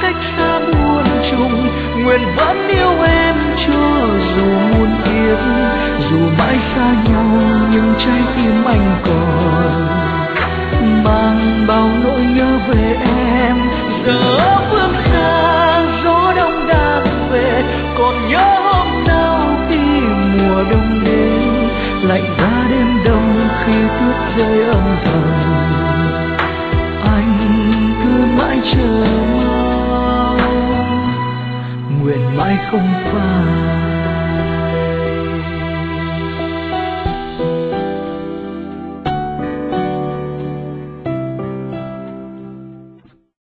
cách xa muôn trùng, nguyện vẫn yêu em cho dù muôn kiếp, dù mãi xa nhau nhưng trái tim anh còn mang bao nỗi nhớ về em. Giờ phương xa gió đông đang về, còn nhớ hôm nào khi mùa đông đến, lạnh giá đêm đông khi tuyết rơi âm thầm, anh cứ mãi chờ mong, nguyện mãi không phai.